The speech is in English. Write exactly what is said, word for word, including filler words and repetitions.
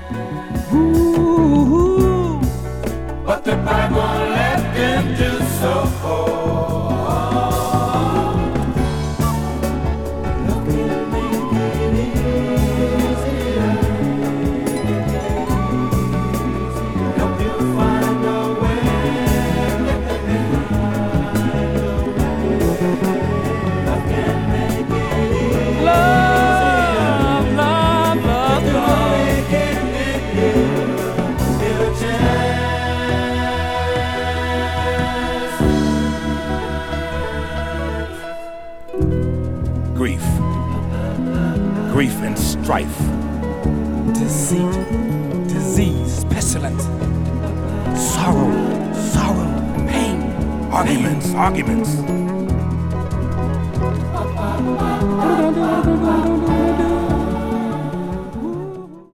Ooh, but the Bible left him to so. Grief, grief and strife, deceit, disease, pestilence, sorrow, sorrow, pain, arguments, arguments.